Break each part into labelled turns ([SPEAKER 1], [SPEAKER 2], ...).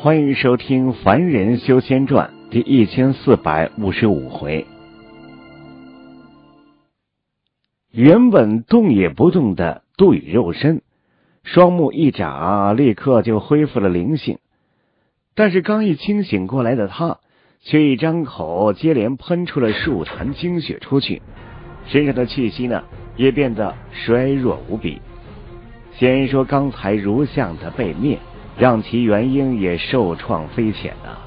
[SPEAKER 1] 欢迎收听《凡人修仙传》第1455回。原本动也不动的杜宇肉身，双目一眨，立刻就恢复了灵性。但是刚一清醒过来的他，却一张口接连喷出了数坛精血出去，身上的气息呢，也变得衰弱无比。先说刚才如相的被灭，让其元婴也受创非浅啊！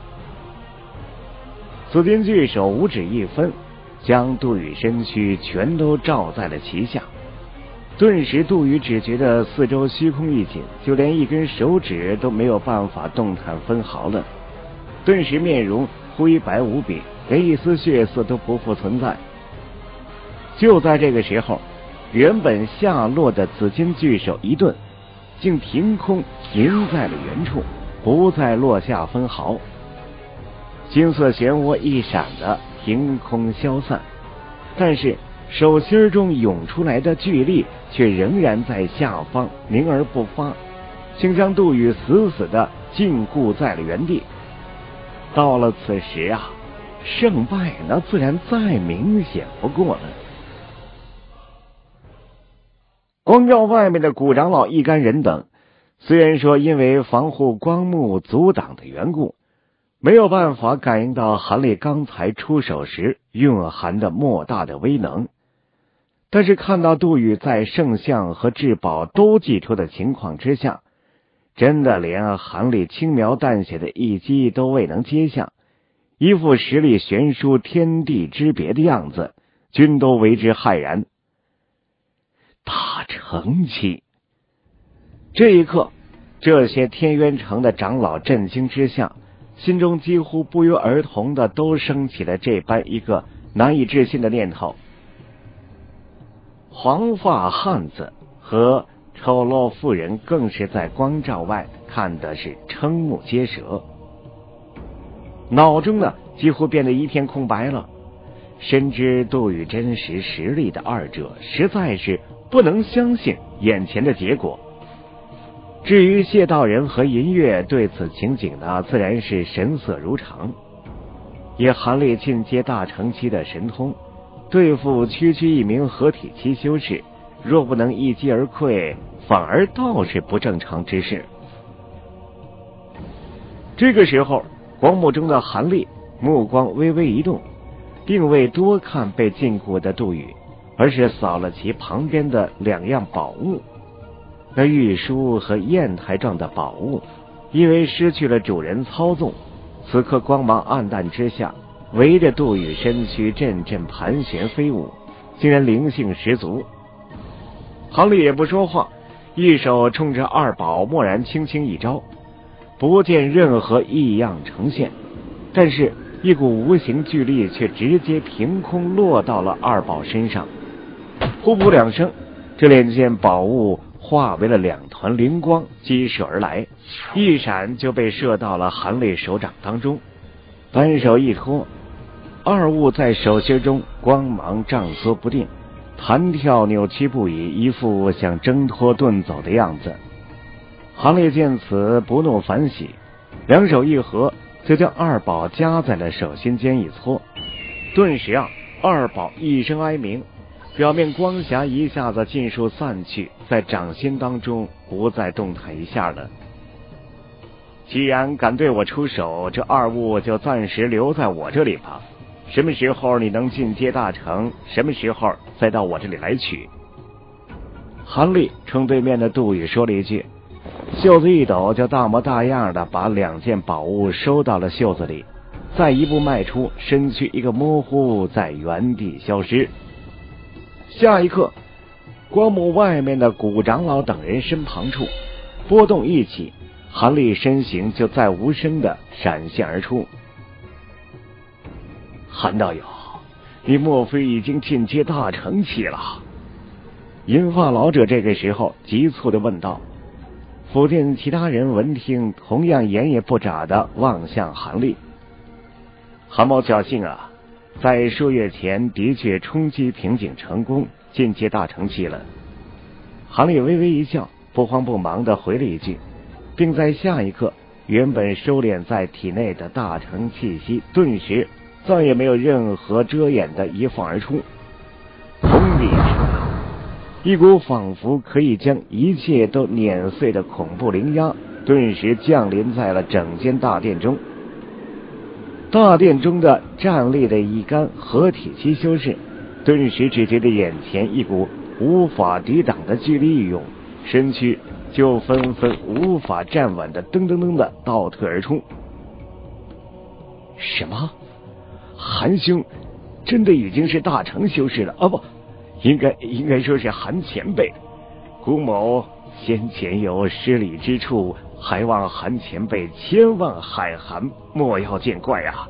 [SPEAKER 1] 紫金巨手五指一分，将杜宇身躯全都罩在了其下。顿时杜宇只觉得四周虚空一紧，就连一根手指都没有办法动弹分毫了。顿时面容灰白无比，连一丝血色都不复存在。就在这个时候，原本下落的紫金巨手一顿，竟凭空凝在了原处，不再落下分毫。金色漩涡一闪的凭空消散，但是手心中涌出来的巨力却仍然在下方凝而不发，竟将杜宇死死的禁锢在了原地。到了此时啊，胜败那自然再明显不过了。光照外面的古长老一干人等，虽然说因为防护光幕阻挡的缘故，没有办法感应到韩烈刚才出手时蕴含的莫大的威能，但是看到杜宇在圣像和至宝都祭出的情况之下，真的连韩烈轻描淡写的一击都未能接下，一副实力悬殊天地之别的样子，均都为之骇然。大成期！这一刻，这些天渊城的长老震惊之下，心中几乎不约而同的都升起了这般一个难以置信的念头。黄发汉子和丑陋妇人更是在光照外看的是瞠目结舌，脑中呢几乎变得一片空白了。深知杜宇真实实力的二者，实在是不能相信眼前的结果。至于谢道人和银月对此情景呢，自然是神色如常。以韩烈进阶大成期的神通，对付区区一名合体期修士，若不能一击而溃，反而倒是不正常之事。这个时候，光幕中的韩烈目光微微一动，并未多看被禁锢的杜宇，而是扫了其旁边的两样宝物。那玉书和砚台状的宝物，因为失去了主人操纵，此刻光芒暗淡之下，围着杜宇身躯阵阵盘旋飞舞，竟然灵性十足。韩烈也不说话，一手冲着二宝蓦然轻轻一招，不见任何异样呈现，但是一股无形巨力却直接凭空落到了二宝身上。呼噗两声，这两件宝物化为了两团灵光，激射而来，一闪就被射到了韩烈手掌当中。单手一托，二物在手心中光芒涨缩不定，弹跳扭曲不已，一副想挣脱遁走的样子。韩烈见此不怒反喜，两手一合，就将二宝夹在了手心间一搓。顿时啊，二宝一声哀鸣，表面光霞一下子尽数散去，在掌心当中不再动弹一下了。既然敢对我出手，这二物就暂时留在我这里吧。什么时候你能进阶大成，什么时候再到我这里来取。韩烈冲对面的杜宇说了一句，袖子一抖，就大模大样的把两件宝物收到了袖子里，再一步迈出，身躯一个模糊，在原地消失。下一刻，光幕外面的古长老等人身旁处波动一起，韩烈身形就再无声的闪现而出。韩道友，你莫非已经进阶大成期了？银发老者这个时候急促的问道。附近其他人闻听，同样眼也不眨的望向韩烈。韩某侥幸啊，在数月前的确冲击瓶颈成功，进阶大成期了。韩烈微微一笑，不慌不忙的回了一句，并在下一刻原本收敛在体内的大成气息顿时再也没有任何遮掩的一放而出。轰的一声，一股仿佛可以将一切都碾碎的恐怖灵压顿时降临在了整间大殿中。大殿中的站立的一干合体期修士顿时只觉得眼前一股无法抵挡的巨力一涌，身躯就纷纷无法站稳的噔噔噔的倒退而出。什么？韩兄真的已经是大成修士了啊？不，应该说是韩前辈。古某先前有失礼之处，还望韩前辈千万海涵，莫要见怪啊。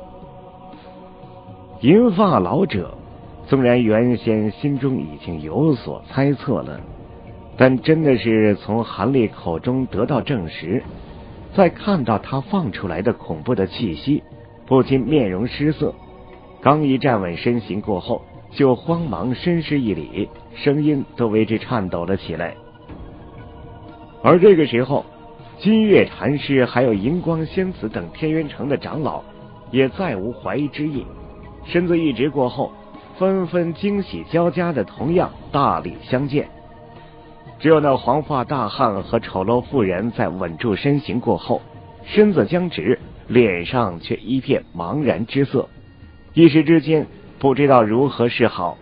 [SPEAKER 1] 银发老者纵然原先心中已经有所猜测了，但真的是从韩立口中得到证实，在看到他放出来的恐怖的气息，不禁面容失色，刚一站稳身形过后，就慌忙深施一礼，声音都为之颤抖了起来。而这个时候，金月禅师还有银光仙子等天元城的长老也再无怀疑之意，身子一直过后，纷纷惊喜交加的同样大礼相见。只有那黄发大汉和丑陋妇人在稳住身形过后，身子僵直，脸上却一片茫然之色，一时之间不知道如何是好。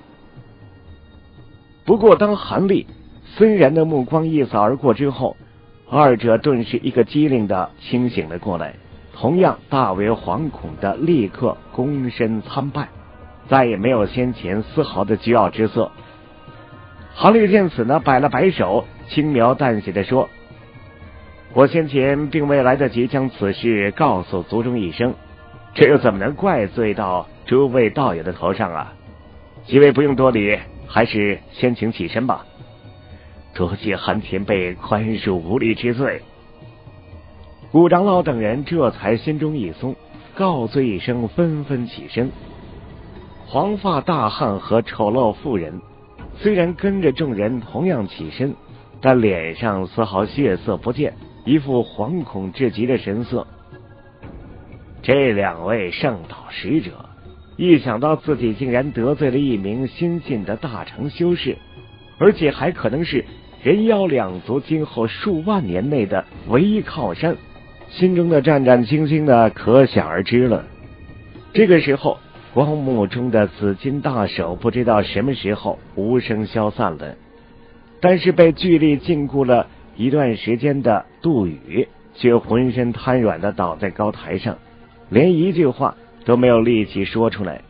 [SPEAKER 1] 不过当韩立森然的目光一扫而过之后，二者顿时一个机灵的清醒了过来，同样大为惶恐的立刻躬身参拜，再也没有先前丝毫的倨傲之色。韩立见此呢，摆了摆手，轻描淡写的说：我先前并未来得及将此事告诉族中一声，这又怎么能怪罪到诸位道友的头上啊？几位不用多礼，还是先请起身吧。多谢韩前辈宽恕无礼之罪。古长老等人这才心中一松，告罪一声，纷纷起身。黄发大汉和丑陋妇人虽然跟着众人同样起身，但脸上丝毫血色不见，一副惶恐至极的神色。这两位圣道使者一想到自己竟然得罪了一名新晋的大成修士，而且还可能是人妖两族今后数万年内的唯一靠山，心中的战战兢兢的可想而知了。这个时候，光幕中的紫金大手不知道什么时候无声消散了，但是被巨力禁锢了一段时间的杜宇却浑身瘫软的倒在高台上，连一句话都没有力气说出来。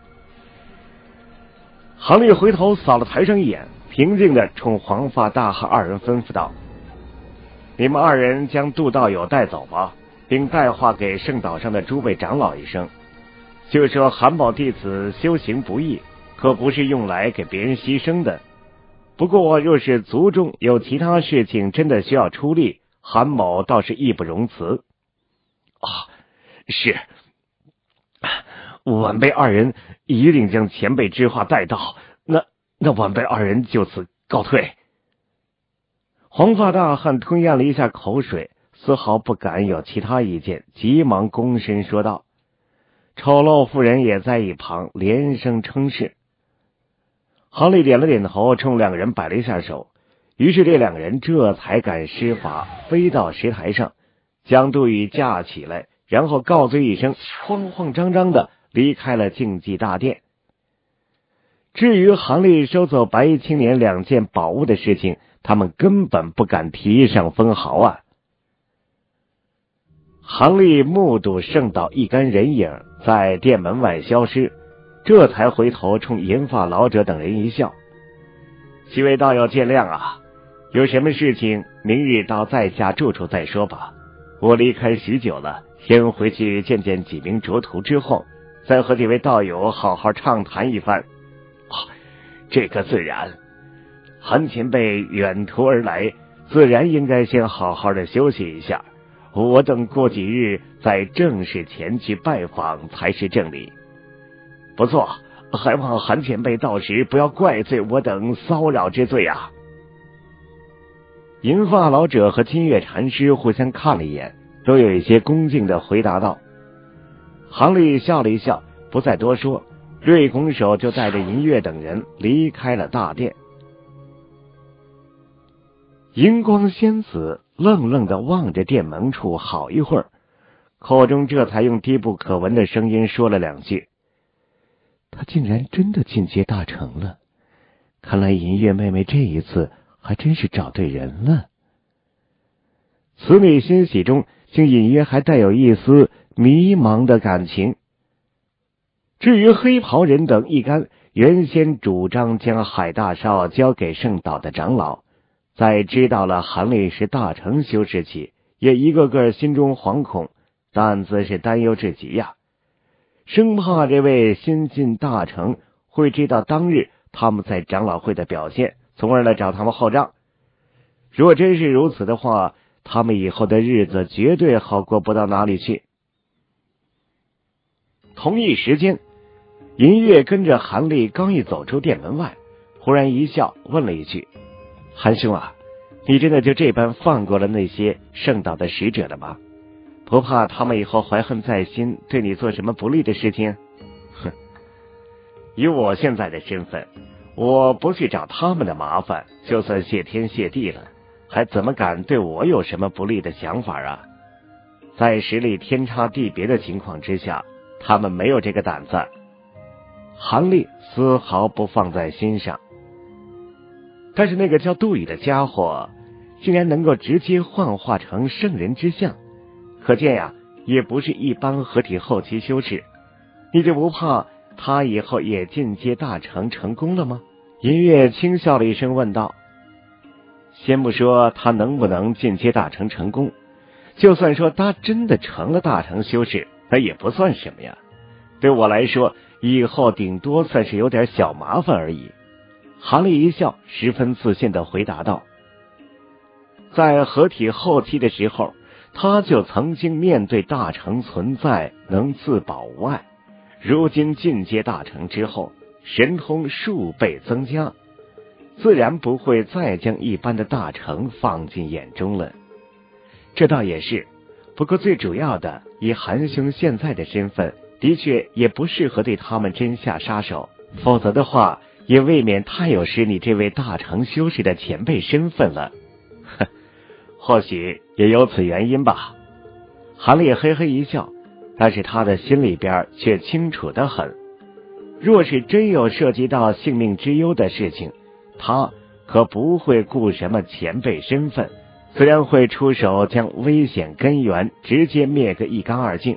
[SPEAKER 1] 韩立回头扫了台上一眼，平静的冲黄发大汉二人吩咐道：你们二人将杜道友带走吧，并带话给圣岛上的诸位长老一声，就说韩某弟子修行不易，可不是用来给别人牺牲的。不过若是族中有其他事情真的需要出力，韩某倒是义不容辞。是，晚辈二人一定将前辈之话带到，那晚辈二人就此告退。黄发大汉吞咽了一下口水，丝毫不敢有其他意见，急忙躬身说道。丑陋妇人也在一旁连声称是。韩立点了点头，冲两人摆了一下手，于是这两人这才敢施法飞到石台上，将杜宇架起来，然后告罪一声，慌慌张张的离开了竞技大殿。至于韩立收走白衣青年2件宝物的事情，他们根本不敢提上分毫啊。韩立目睹圣岛一干人影在殿门外消失，这才回头冲银发老者等人一笑：几位道友见谅啊，有什么事情明日到在下住处再说吧。我离开许久了，先回去见见几名拙徒之后，再和几位道友好好畅谈一番。这个自然，韩前辈远途而来，自然应该先好好的休息一下，我等过几日再正式前去拜访才是正理。不错，还望韩前辈到时不要怪罪我等骚扰之罪啊。银发老者和金月禅师互相看了一眼， 都有一些恭敬地回答道。韩立笑了一笑，不再多说，瑞拱手就带着银月等人离开了大殿。银光仙子愣愣地望着殿门处好一会儿，口中这才用低不可闻的声音说了两句：他竟然真的进阶大成了，看来银月妹妹这一次还真是找对人了。此女欣喜中竟隐约还带有一丝迷茫的感情。至于黑袍人等一干原先主张将海大少交给圣岛的长老，在知道了韩立是大成修士起，也一个个心中惶恐，但自是担忧至极呀，生怕这位新晋大成会知道当日他们在长老会的表现，从而来找他们后账。若真是如此的话，他们以后的日子绝对好过不到哪里去。同一时间，银月跟着韩立刚一走出殿门外，忽然一笑，问了一句：韩兄啊，你真的就这般放过了那些圣岛的使者了吗？不怕他们以后怀恨在心，对你做什么不利的事情？哼，以我现在的身份，我不去找他们的麻烦，就算谢天谢地了，还怎么敢对我有什么不利的想法啊？在实力天差地别的情况之下，他们没有这个胆子。韩立丝毫不放在心上，但是那个叫杜宇的家伙竟然能够直接幻化成圣人之相，可见呀，也不是一般合体后期修士。你就不怕他以后也进阶大成成功了吗？银月轻笑了一声问道。先不说他能不能进阶大成成功，就算说他真的成了大成修士，那也不算什么呀。对我来说，以后顶多算是有点小麻烦而已。韩立一笑，十分自信地回答道。在合体后期的时候，他就曾经面对大成存在能自保无碍，如今进阶大成之后，神通数倍增加，自然不会再将一般的大成放进眼中了。这倒也是，不过最主要的，以韩兄现在的身份，的确也不适合对他们真下杀手，否则的话也未免太有失你这位大成修士的前辈身份了。或许也有此原因吧。韩立嘿嘿一笑，但是他的心里边却清楚得很，若是真有涉及到性命之忧的事情，他可不会顾什么前辈身份，自然会出手将危险根源直接灭个一干二净。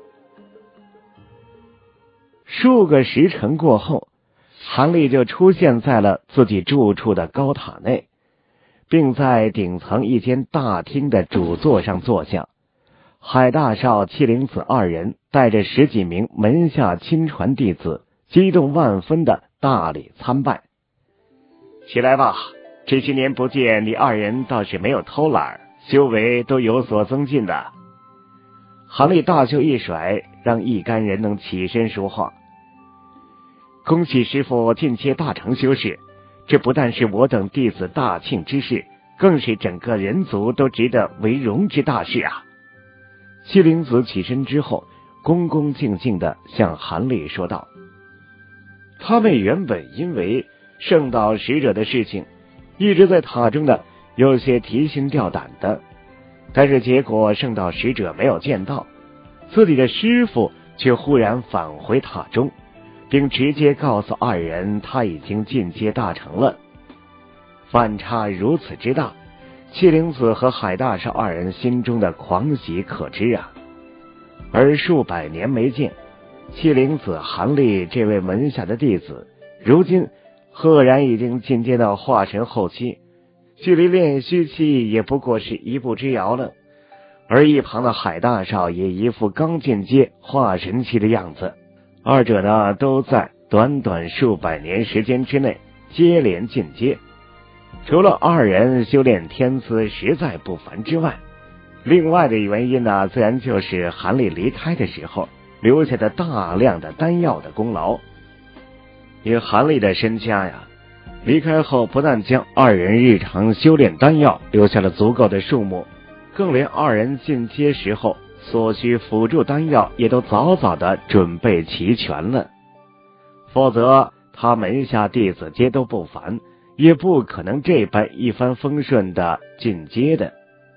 [SPEAKER 1] 数个时辰过后，韩立就出现在了自己住处的高塔内，并在顶层一间大厅的主座上坐下。海大少、七灵子二人带着10几名门下亲传弟子，激动万分的大礼参拜。起来吧，这些年不见，你二人倒是没有偷懒，修为都有所增进的。韩立大袖一甩，让一干人能起身说话。恭喜师父进阶大成修士，这不但是我等弟子大庆之事，更是整个人族都值得为荣之大事啊！七灵子起身之后，恭恭敬敬地向韩立说道：他们原本因为圣岛使者的事情，一直在塔中的有些提心吊胆的，但是结果圣岛使者没有见到，自己的师父却忽然返回塔中，并直接告诉二人他已经进阶大成了。反差如此之大，七灵子和海大少二人心中的狂喜可知啊。而数百年没见，七灵子韩立这位门下的弟子，如今赫然已经进阶到化神后期，距离炼虚期也不过是一步之遥了。而一旁的海大少也一副刚进阶化神期的样子，二者呢都在短短数百年时间之内接连进阶。除了二人修炼天资实在不凡之外，另外的原因呢，自然就是韩立离开的时候留下的大量的丹药的功劳。因为韩立的身家呀，离开后不但将二人日常修炼丹药留下了足够的数目， 更连二人进阶时候所需辅助丹药也都早早的准备齐全了，否则他门下弟子皆都不凡，也不可能这般一帆风顺的进阶的。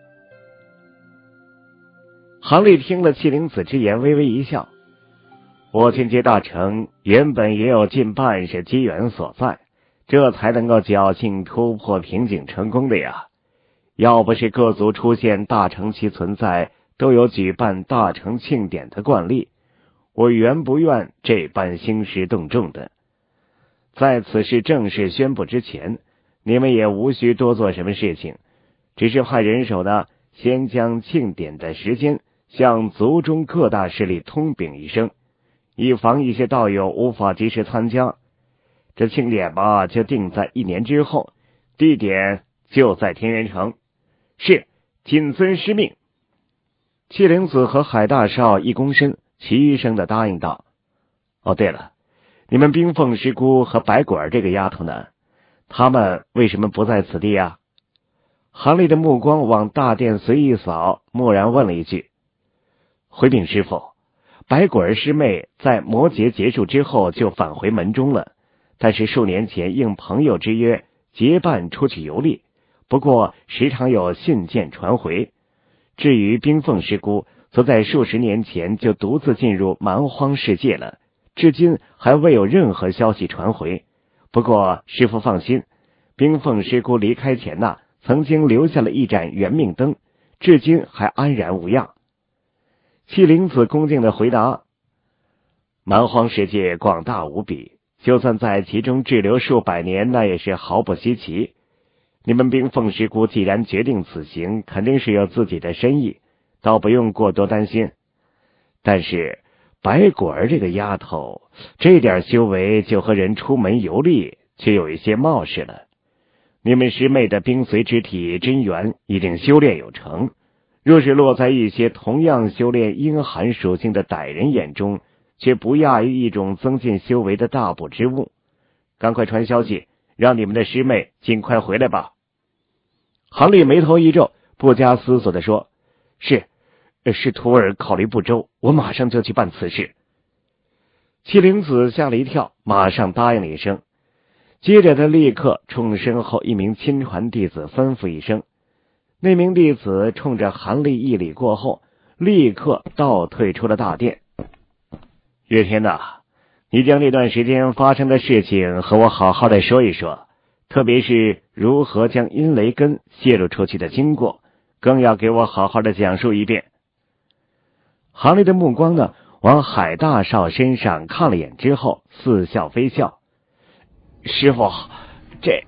[SPEAKER 1] 韩立听了气灵子之言，微微一笑，我进阶大成原本也有近半是机缘所在，这才能够侥幸突破瓶颈成功的呀。要不是各族出现大成期存在，都有举办大成庆典的惯例，我原不愿这般兴师动众的。在此事正式宣布之前，你们也无需多做什么事情，只是派人手呢，先将庆典的时间向族中各大势力通禀一声，以防一些道友无法及时参加。这庆典吧，就定在1年之后，地点就在天元城。是，谨遵师命。气灵子和海大少一躬身，齐声的答应道：哦，对了，你们冰凤师姑和白果儿这个丫头呢？他们为什么不在此地啊？韩立的目光往大殿随意扫，蓦然问了一句：回禀师父，白果儿师妹在魔劫结束之后就返回门中了，但是数年前应朋友之约结伴出去游历，不过时常有信件传回。至于冰凤师姑，则在数十年前就独自进入蛮荒世界了，至今还未有任何消息传回。不过师父放心，冰凤师姑离开前曾经留下了一盏元命灯，至今还安然无恙。气灵子恭敬的回答：蛮荒世界广大无比，就算在其中滞留数百年，那也是毫不稀奇。你们冰凤师姑既然决定此行，肯定是有自己的深意，倒不用过多担心。但是白果儿这个丫头，这点修为就和人出门游历却有一些冒失了。你们师妹的冰髓之体真元已经修炼有成，若是落在一些同样修炼阴寒属性的歹人眼中，却不亚于一种增进修为的大补之物。赶快传消息，让你们的师妹尽快回来吧。韩立眉头一皱，不加思索地说：是徒儿考虑不周，我马上就去办此事。气灵子吓了一跳，马上答应了一声，接着他立刻冲身后一名亲传弟子吩咐一声，那名弟子冲着韩立一礼过后，立刻倒退出了大殿。月天你将这段时间发生的事情和我好好的说一说，特别是如何将阴雷根泄露出去的经过，更要给我好好的讲述一遍。韩立的目光往海大少身上看了眼之后，似笑非笑：师父，这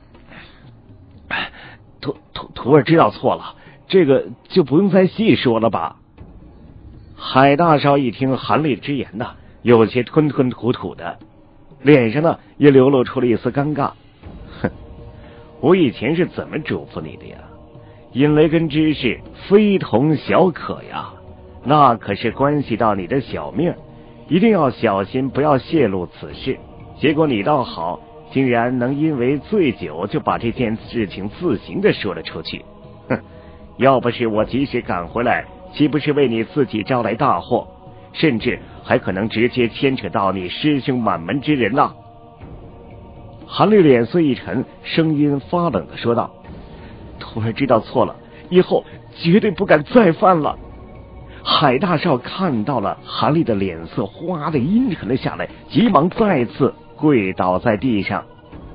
[SPEAKER 1] 徒儿知道错了，这个就不用再细说了吧。海大少一听韩立之言有些吞吞吐吐的，脸上也流露出了一丝尴尬。我以前是怎么嘱咐你的呀？阴雷根之事非同小可呀，那可是关系到你的小命，一定要小心，不要泄露此事。结果你倒好，竟然能因为醉酒就把这件事情自行的说了出去。要不是我及时赶回来，岂不是为你自己招来大祸，甚至还可能直接牵扯到你师兄满门之人呐。韩立脸色一沉，声音发冷的说道：徒儿知道错了，以后绝对不敢再犯了。海大少看到了韩立的脸色哗的阴沉了下来，急忙再次跪倒在地上。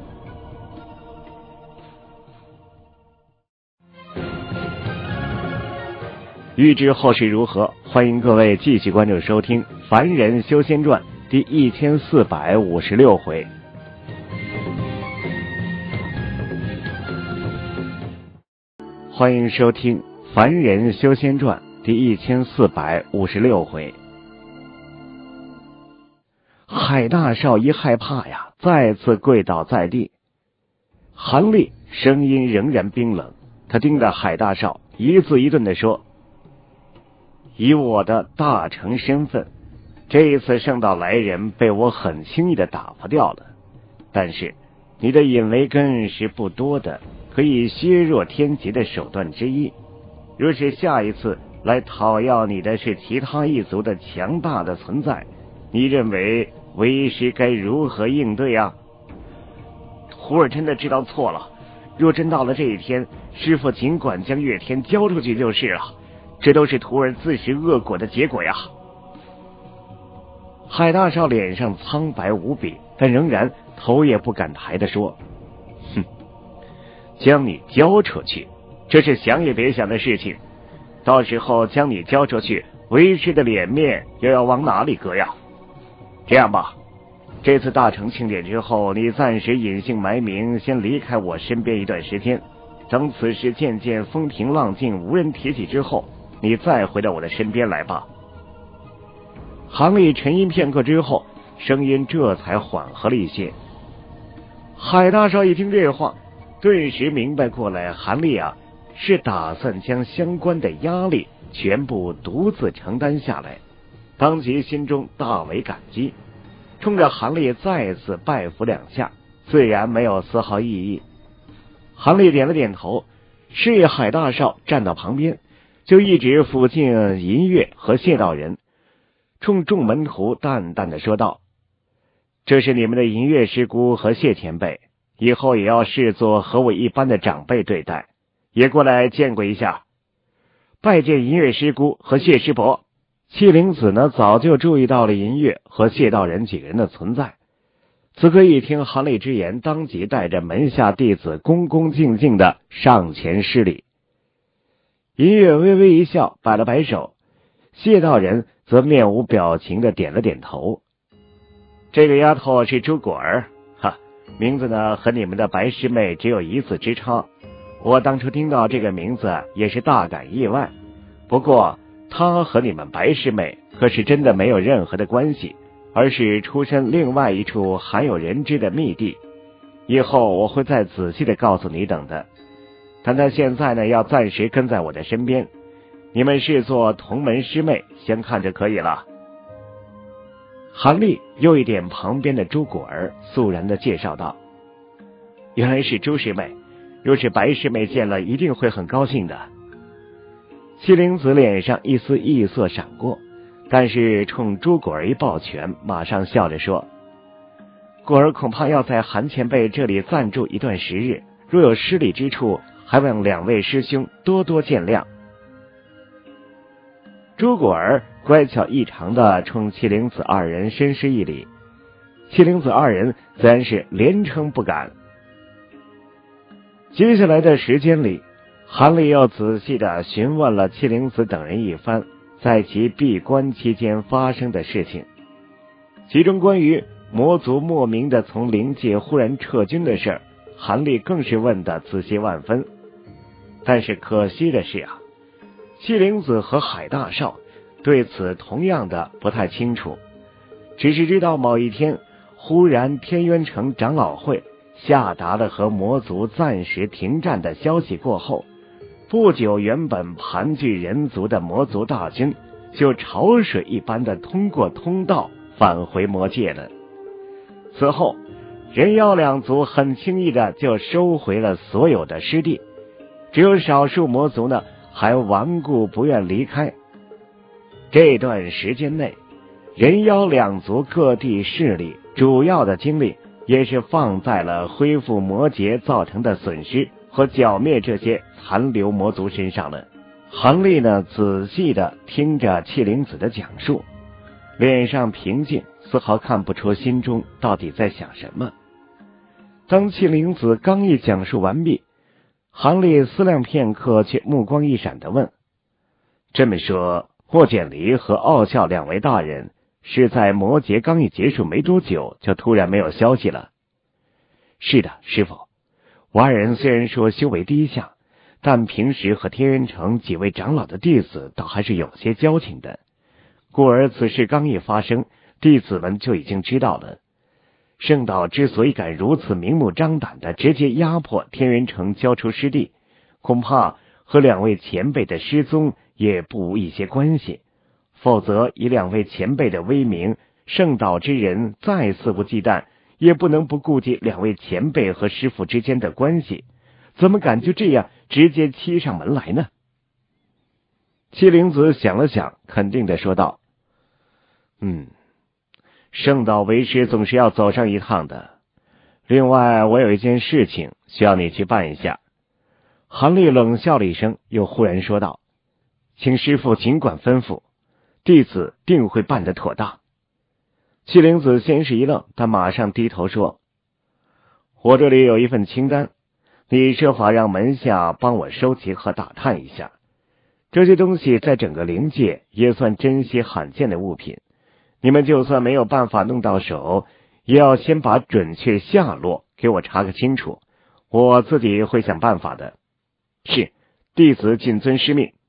[SPEAKER 1] 欲知后事如何，欢迎各位继续关注收听《凡人修仙传》第1456回。欢迎收听《凡人修仙传》第1456回。海大少一害怕呀，再次跪倒在地。韩立声音仍然冰冷，他盯着海大少，一字一顿地说：以我的大成身份，这一次圣道来人被我很轻易的打发掉了，但是你的引雷根是不多的，可以削弱天劫的手段之一。 若是下一次来讨要你的是其他一族的强大的存在，你认为为师该如何应对啊？徒儿真的知道错了，若真到了这一天，师父尽管将月天交出去就是了，这都是徒儿自食恶果的结果呀。海大少脸上苍白无比，但仍然头也不敢抬地说：哼，将你交出去，这是想也别想的事情，到时候将你交出去，为师的脸面又要往哪里搁呀？这样吧，这次大成庆典之后，你暂时隐姓埋名，先离开我身边一段时间，等此事渐渐风平浪静，无人提起之后，你再回到我的身边来吧。韩立沉吟片刻之后，声音这才缓和了一些。海大少一听这话，顿时明白过来，韩立啊是打算将相关的压力全部独自承担下来，当即心中大为感激，冲着韩立再次拜服2下，自然没有丝毫异议。韩立点了点头，示意海大少站到旁边，就一指附近银月和谢道人，冲众门徒淡淡的说道：这是你们的银月师姑和谢前辈，以后也要视作和我一般的长辈对待，也过来见过一下。拜见银月师姑和谢师伯。戚灵子呢，早就注意到了银月和谢道人几个人的存在，此刻一听韩立之言，当即带着门下弟子恭恭敬敬的上前施礼。银月微微一笑，摆了摆手，谢道人则面无表情的点了点头。这个丫头是朱果儿，名字呢和你们的白师妹只有1字之差，我当初听到这个名字也是大感意外，不过她和你们白师妹可是真的没有任何的关系，而是出身另外一处罕有人知的秘地，以后我会再仔细的告诉你等的，但她现在呢要暂时跟在我的身边，你们视作同门师妹相看就可以了。韩立又一点旁边的朱果儿，肃然的介绍道：原来是朱师妹，若是白师妹见了一定会很高兴的。戚灵子脸上一丝异色闪过，但是冲朱果儿一抱拳，马上笑着说：果儿恐怕要在韩前辈这里暂住一段时日，若有失礼之处，还望2位师兄多多见谅。朱果儿乖巧异常的冲戚灵子2人深施一礼，戚灵子2人自然是连称不敢。接下来的时间里，韩立又仔细的询问了戚灵子等人一番在其闭关期间发生的事情，其中关于魔族莫名的从灵界忽然撤军的事儿，韩立更是问得仔细万分。但是可惜的是啊，戚灵子和海大少对此同样的不太清楚，只是知道某一天忽然天渊城长老会下达了和魔族暂时停战的消息过后，不久原本盘踞人族的魔族大军就潮水一般的通过通道返回魔界了。此后人妖2族很轻易的就收回了所有的失地，只有少数魔族呢还顽固不愿离开。这段时间内，人妖2族各地势力主要的精力也是放在了恢复魔劫造成的损失和剿灭这些残留魔族身上了。韩立呢仔细的听着戚灵子的讲述，脸上平静，丝毫看不出心中到底在想什么。当戚灵子刚一讲述完毕，韩立思量片刻，却目光一闪的问：这么说，霍简离和傲笑2位大人是在魔劫刚一结束没多久就突然没有消息了？是的，师父，我2人虽然说修为低下，但平时和天元城几位长老的弟子倒还是有些交情的，故而此事刚一发生，弟子们就已经知道了。圣岛之所以敢如此明目张胆的直接压迫天元城交出失地，恐怕和2位前辈的失踪也不无一些关系，否则以2位前辈的威名，圣岛之人再肆无忌惮，也不能不顾及2位前辈和师父之间的关系，怎么敢就这样直接欺上门来呢？ 七灵子想了想，肯定地说道：圣岛为师总是要走上一趟的。另外，我有一件事情需要你去办一下。韩立冷笑了一声，又忽然说道：请师父尽管吩咐，弟子定会办得妥当。七灵子先是一愣，但马上低头说：我这里有一份清单，你设法让门下帮我收集和打探一下。这些东西在整个灵界也算珍稀罕见的物品，你们就算没有办法弄到手，也要先把准确下落给我查个清楚，我自己会想办法的。是，弟子谨遵师命。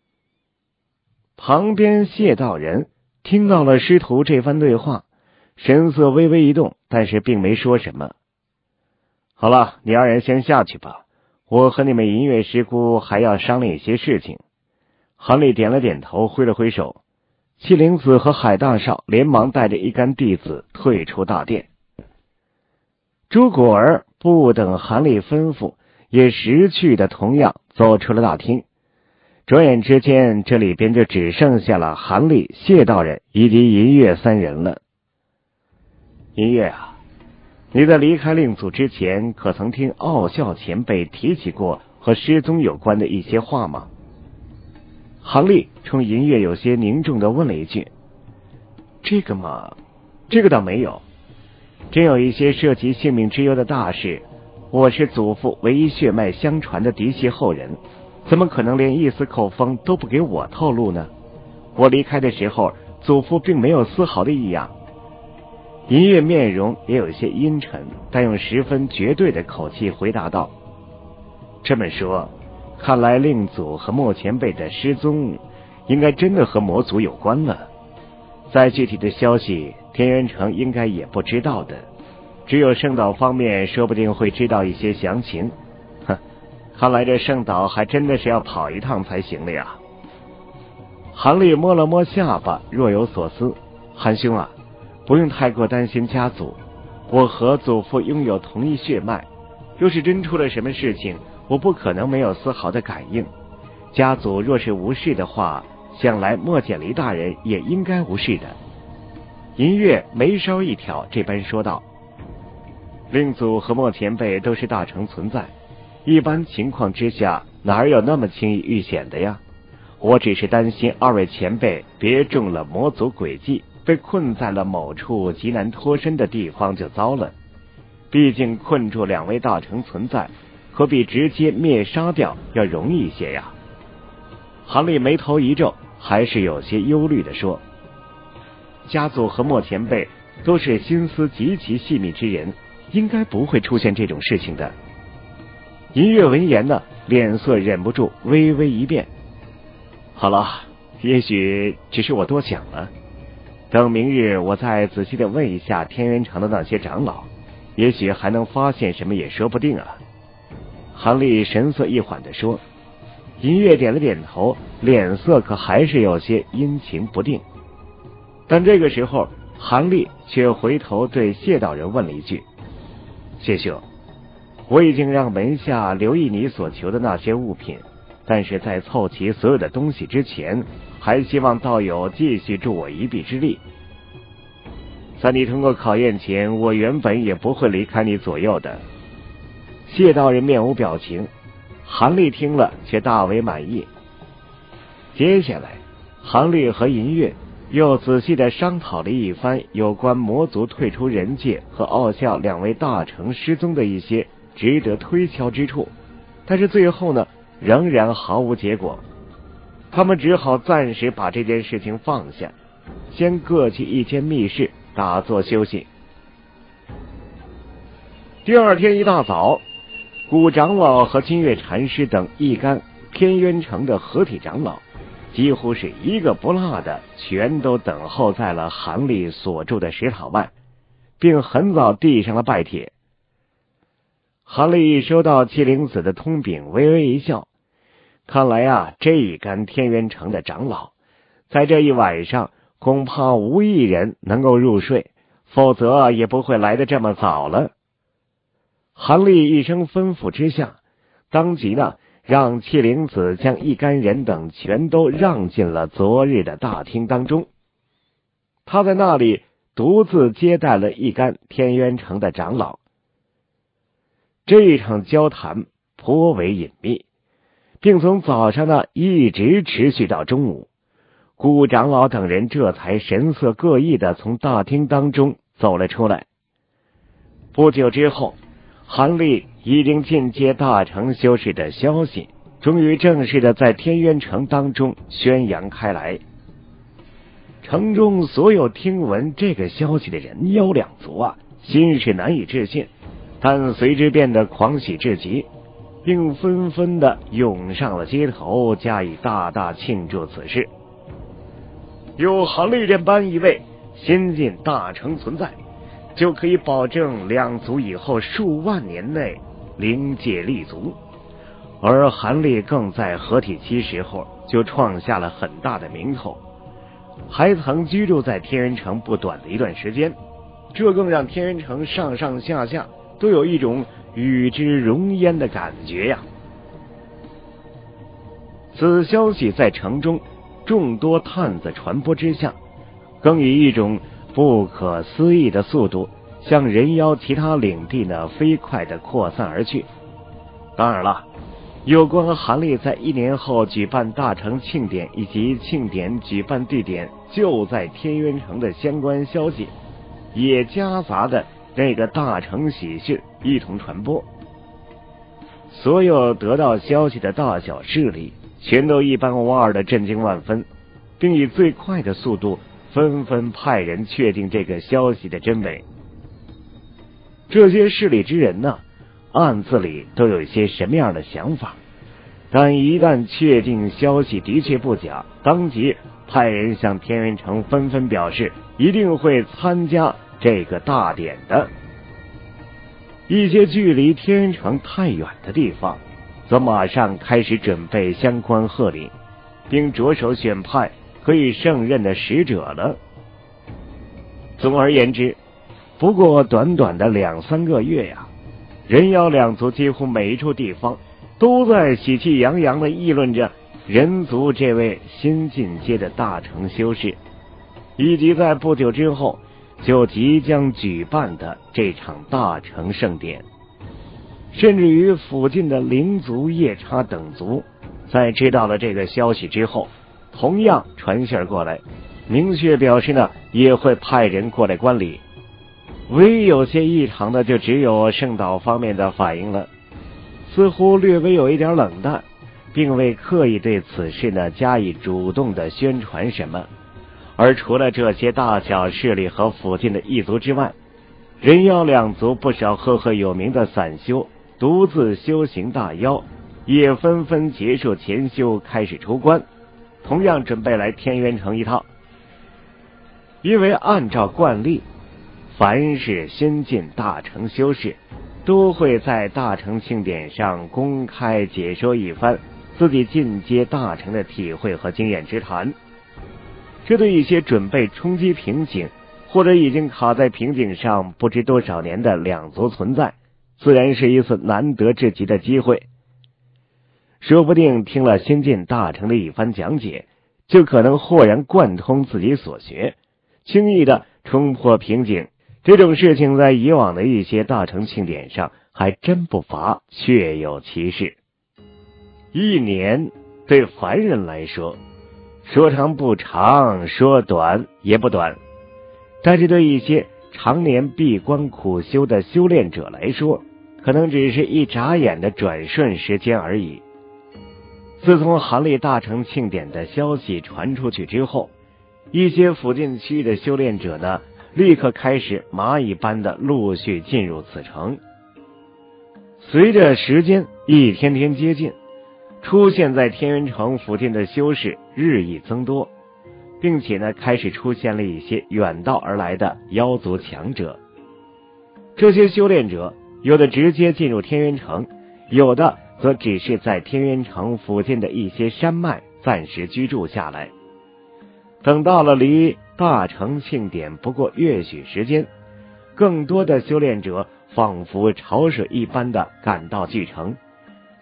[SPEAKER 1] 旁边谢道人听到了师徒这番对话，神色微微一动，但是并没说什么。好了，你二人先下去吧，我和你们银月师姑还要商量一些事情。韩立点了点头，挥了挥手，七灵子和海大少连忙带着一干弟子退出大殿。朱果儿不等韩立吩咐，也识趣的同样走出了大厅。转眼之间，这里边就只剩下了韩立、谢道人以及银月三人了。银月啊，你在离开令祖之前，可曾听傲笑前辈提起过和失踪有关的一些话吗？韩立冲银月有些凝重地问了一句：这个嘛，这个倒没有。真有一些涉及性命之忧的大事，我是祖父唯一血脉相传的嫡系后人，怎么可能连一丝口风都不给我透露呢？我离开的时候，祖父并没有丝毫的异样。银月面容也有些阴沉，但用十分绝对的口气回答道：这么说，看来令祖和莫前辈的失踪应该真的和魔族有关了。再具体的消息，天元城应该也不知道的，只有圣岛方面说不定会知道一些详情。看来这圣岛还真的是要跑一趟才行了呀。韩立摸了摸下巴，若有所思：韩兄啊，不用太过担心家族，我和祖父拥有同一血脉，若是真出了什么事情，我不可能没有丝毫的感应。家族若是无事的话，想来莫简离大人也应该无事的。银月眉梢一挑，这般说道：令祖和莫前辈都是大成存在，一般情况之下哪有那么轻易遇险的呀？我只是担心二位前辈别中了魔族诡计，被困在了某处极难脱身的地方就糟了。毕竟困住两位大成存在，可比直接灭杀掉要容易一些呀。韩立眉头一皱，还是有些忧虑地说：家族和莫前辈都是心思极其细密之人，应该不会出现这种事情的。银月闻言呢，脸色忍不住微微一变。好了，也许只是我多想了，等明日我再仔细的问一下天元城的那些长老，也许还能发现什么也说不定啊。韩立神色一缓地说。银月点了点头，脸色可还是有些阴晴不定。但这个时候，韩立却回头对谢道人问了一句：谢兄，我已经让门下留意你所求的那些物品，但是在凑齐所有的东西之前，还希望道友继续助我一臂之力。在你通过考验前，我原本也不会离开你左右的。谢道人面无表情，韩立听了却大为满意。接下来，韩立和银月又仔细的商讨了一番有关魔族退出人界和傲笑两位大成失踪的一些值得推敲之处，但是最后呢，仍然毫无结果。他们只好暂时把这件事情放下，先各去一间密室打坐休息。第二天一大早，古长老和金月禅师等一干天渊城的合体长老，几乎是一个不落的全都等候在了韩立所住的石塔外，并很早递上了拜帖。韩立收到麒麟子的通禀，微微一笑，看来啊，这一干天渊城的长老在这一晚上恐怕无一人能够入睡，否则也不会来得这么早了。韩立一声吩咐之下，当即呢让弃灵子将一干人等全都让进了昨日的大厅当中。他在那里独自接待了一干天渊城的长老。这一场交谈颇为隐秘，并从早上呢一直持续到中午。顾长老等人这才神色各异的从大厅当中走了出来。不久之后，韩立已经进阶大成修士的消息终于正式的在天渊城当中宣扬开来。城中所有听闻这个消息的人妖两族啊，心是难以置信，但随之变得狂喜至极，并纷纷的涌上了街头，加以大大庆祝此事。有韩立这般一位新晋大成存在，就可以保证两族以后数万年内灵界立足。而韩立更在合体期时候就创下了很大的名头，还曾居住在天元城不短的一段时间，这更让天元城上上下下都有一种与之荣焉的感觉呀。此消息在城中众多探子传播之下，更以一种不可思议的速度向人妖其他领地呢飞快地扩散而去。当然了，有关韩立在1年后举办大成庆典以及庆典举办地点就在天渊城的相关消息，也夹杂的那个大成喜讯一同传播。所有得到消息的大小势力全都一般无二的震惊万分，并以最快的速度纷纷派人确定这个消息的真伪。这些势力之人呢，暗自里都有一些什么样的想法，但一旦确定消息的确不假，当即派人向天元城纷纷表示一定会参加这个大典的。一些距离天元城太远的地方则马上开始准备相关贺礼，并着手选派可以胜任的使者了。总而言之，不过短短的2、3个月呀，人妖两族几乎每一处地方都在喜气洋洋地议论着人族这位新进阶的大成修士，以及在不久之后就即将举办的这场大成盛典。甚至于附近的灵族、夜叉等族在知道了这个消息之后，同样传信过来，明确表示呢也会派人过来观礼。唯一有些异常的就只有圣岛方面的反应了，似乎略微有一点冷淡，并未刻意对此事呢加以主动的宣传什么。而除了这些大小势力和附近的异族之外，人妖两族不少赫赫有名的散修、独自修行大妖也纷纷结束前修，开始出关，同样准备来天元城一趟。因为按照惯例，凡是新晋大成修士都会在大成庆典上公开解说一番自己进阶大成的体会和经验之谈。这对一些准备冲击瓶颈或者已经卡在瓶颈上不知多少年的两族存在，自然是一次难得至极的机会。说不定听了新晋大成的一番讲解，就可能豁然贯通自己所学，轻易的冲破瓶颈。这种事情在以往的一些大成庆典上还真不乏，确有其事。1年对凡人来说，说长不长，说短也不短，但是对一些常年闭关苦修的修炼者来说，可能只是一眨眼的转瞬时间而已。自从韩立大成庆典的消息传出去之后，一些附近区域的修炼者呢，立刻开始蚂蚁般的陆续进入此城。随着时间一天天接近，出现在天元城附近的修士日益增多，并且呢开始出现了一些远道而来的妖族强者。这些修炼者有的直接进入天元城，有的则只是在天元城附近的一些山脉暂时居住下来。等到了离大成庆典不过月许时间，更多的修炼者仿佛潮水一般的赶到巨城，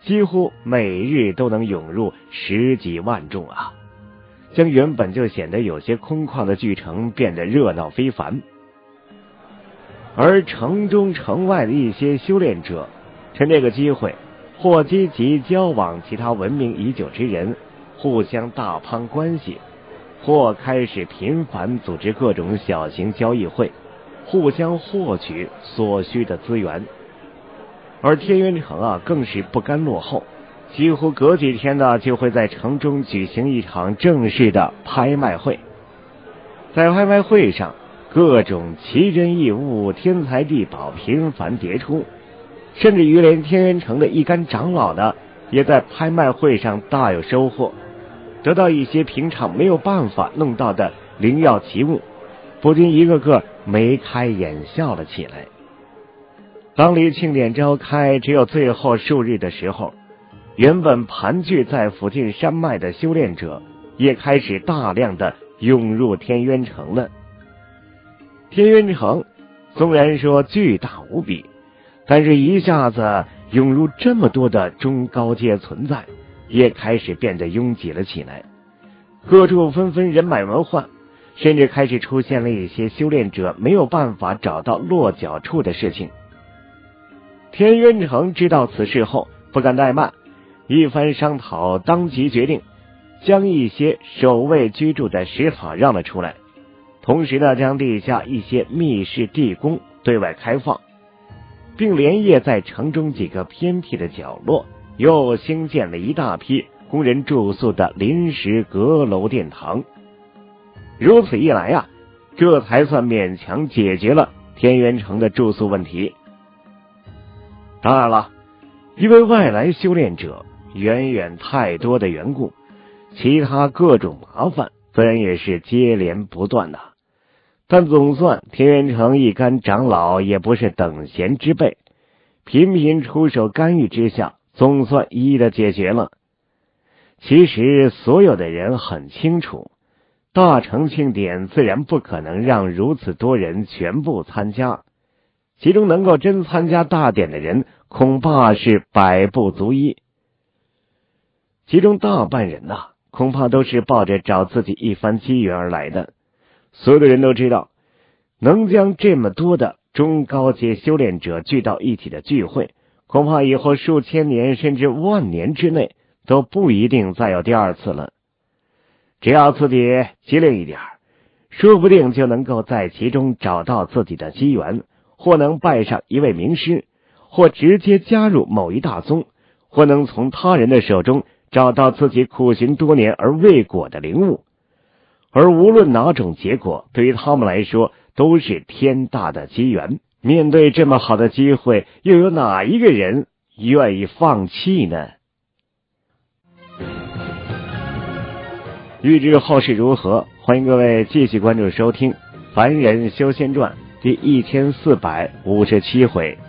[SPEAKER 1] 几乎每日都能涌入10几万众啊，将原本就显得有些空旷的巨城变得热闹非凡。而城中城外的一些修炼者趁这个机会，或积极交往其他闻名已久之人，互相大攀关系，或开始频繁组织各种小型交易会，互相获取所需的资源。而天元城啊，更是不甘落后，几乎隔几天呢，就会在城中举行一场正式的拍卖会。在拍卖会上，各种奇珍异物、天才地宝频繁迭出，甚至于连天元城的一干长老呢，也在拍卖会上大有收获，得到一些平常没有办法弄到的灵药奇物，不禁一个个眉开眼笑了起来。当离庆典召开只有最后数日的时候，原本盘踞在附近山脉的修炼者也开始大量的涌入天渊城了。天渊城虽然说巨大无比，但是一下子涌入这么多的中高阶存在，也开始变得拥挤了起来。各处纷纷人满为患，甚至开始出现了一些修炼者没有办法找到落脚处的事情。天渊城知道此事后，不敢怠慢，一番商讨，当即决定将一些守卫居住的石塔让了出来，同时呢，将地下一些密室地宫对外开放，并连夜在城中几个偏僻的角落又兴建了一大批供人住宿的临时阁楼殿堂。如此一来啊，这才算勉强解决了天渊城的住宿问题。当然了，因为外来修炼者远远太多的缘故，其他各种麻烦自然也是接连不断的。但总算天元城一干长老也不是等闲之辈，频频出手干预之下，总算一一的解决了。其实所有的人很清楚，大成庆典自然不可能让如此多人全部参加，其中能够真参加大典的人恐怕是百不足一，其中大半人呐，恐怕都是抱着找自己一番机缘而来的。所有的人都知道，能将这么多的中高阶修炼者聚到一起的聚会，恐怕以后数千年甚至万年之内都不一定再有第二次了。只要自己机灵一点，说不定就能够在其中找到自己的机缘，或能拜上一位名师，或直接加入某一大宗，或能从他人的手中找到自己苦寻多年而未果的灵物。而无论哪种结果，对于他们来说都是天大的机缘。面对这么好的机会，又有哪一个人愿意放弃呢？欲知后事如何，欢迎各位继续关注收听《凡人修仙传》第1457回。